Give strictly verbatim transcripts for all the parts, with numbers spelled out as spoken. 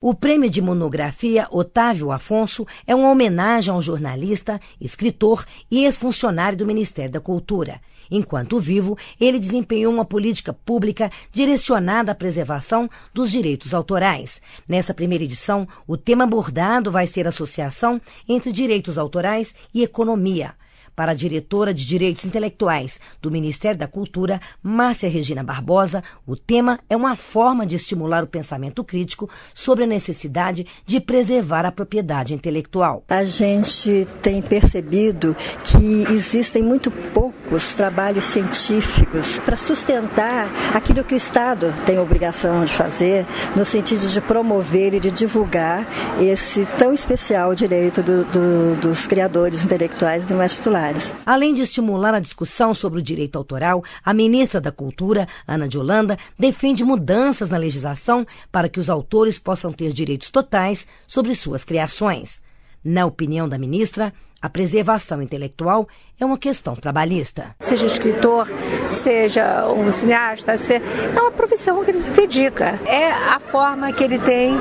O prêmio de monografia Otávio Afonso é uma homenagem ao jornalista, escritor e ex-funcionário do Ministério da Cultura. Enquanto vivo, ele desempenhou uma política pública direcionada à preservação dos direitos autorais. Nessa primeira edição, o tema abordado vai ser a associação entre direitos autorais e economia. Para a diretora de Direitos Intelectuais do Ministério da Cultura, Márcia Regina Barbosa, o tema é uma forma de estimular o pensamento crítico sobre a necessidade de preservar a propriedade intelectual. A gente tem percebido que existem muito poucos trabalhos científicos para sustentar aquilo que o Estado tem a obrigação de fazer, no sentido de promover e de divulgar esse tão especial direito do, do, dos criadores intelectuais e mais titulares. Além de estimular a discussão sobre o direito autoral, a ministra da Cultura, Ana de Holanda, defende mudanças na legislação para que os autores possam ter direitos totais sobre suas criações. Na opinião da ministra, a preservação intelectual é uma questão trabalhista. Seja escritor, seja um cineasta, é uma profissão que ele se dedica. É a forma que ele tem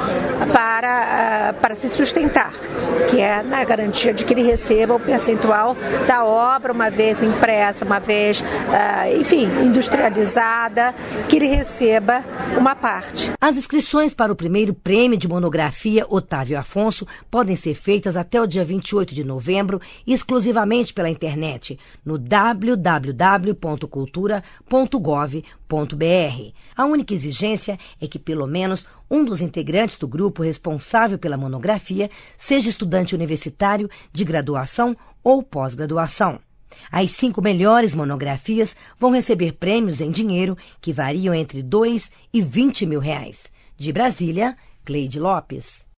para, para se sustentar, que é na garantia de que ele receba o percentual da obra, uma vez impressa, uma vez, enfim, industrializada, que ele receba uma parte. As inscrições para o primeiro prêmio de monografia Otávio Afonso podem ser feitas até o dia vinte e oito de novembro, exclusivamente pela internet, no w w w ponto cultura ponto gov ponto b r. A única exigência é que pelo menos um dos integrantes do grupo responsável pela monografia seja estudante universitário de graduação ou pós-graduação. As cinco melhores monografias vão receber prêmios em dinheiro que variam entre dois e vinte mil reais. De Brasília, Cleide Lopes.